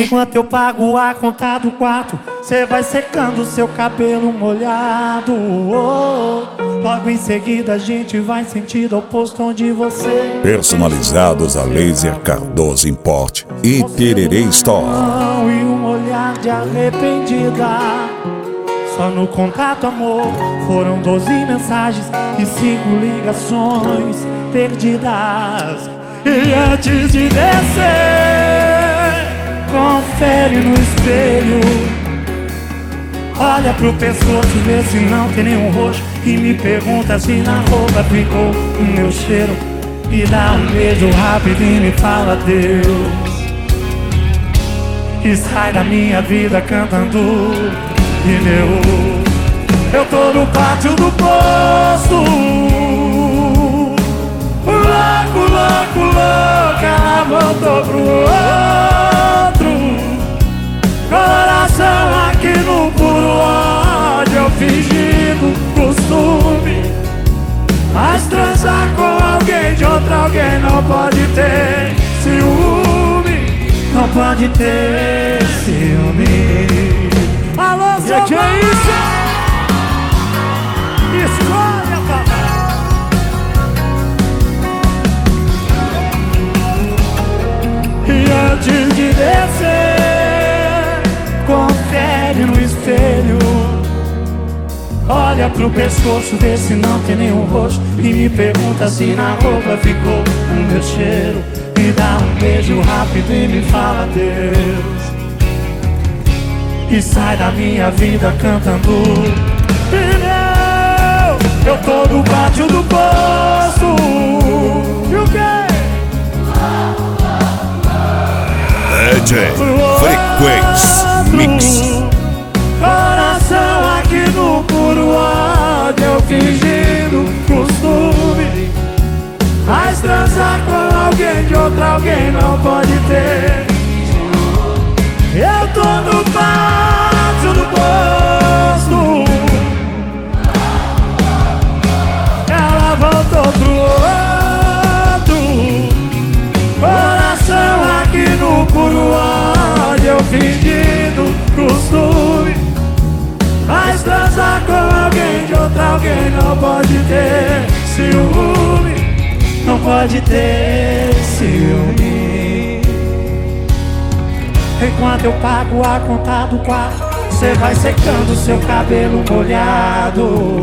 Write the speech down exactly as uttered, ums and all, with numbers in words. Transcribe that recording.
Enquanto eu pago a conta do quarto, cê vai secando seu cabelo molhado. Oh, logo em seguida a gente vai sentido oposto onde você. Personalizados a laser Cardoso Import e Tererê Store. E um olhar de arrependida. Só no contato, amor, foram doze mensagens e cinco ligações perdidas. E antes de descer, confere no espelho. Olha pro pescoço, vê se não tem nenhum roxo. E me pergunta se na roupa ficou o meu cheiro. E dá um beijo rápido e me fala Deus. E sai da minha vida cantando pneu. Eu tô no pátio do posto, louco, louco, louca, ela voltou pro outro. Coração aqui no puro ódio, eu fingindo costume. Mas transar com alguém de outro alguém não pode ter ciúme. Não pode ter ciúme. Alô, seu que é isso? Escolha, papai. E antes de descer, confere no espelho. Olha pro pescoço, vê se não tem nenhum roxo. E me pergunta se na roupa ficou o meu cheiro. Me dá um beijo rápido e me fala Deus. E sai da minha vida cantando pneu. Eu tô no pátio do posto. E o quê? D J Frequência Mix. Coração aqui no puro ódio, eu fingindo costume. Mas transar com alguém de outro alguém não pode ter. Eu tô no pátio do posto. Ela voltou pro outro. Coração aqui no puro ódio, eu fingindo costume. Mas transar com alguém de outro alguém não pode ter ciúme. Não pode ter ciúme. Enquanto eu pago a conta do quarto, cê vai secando seu cabelo molhado.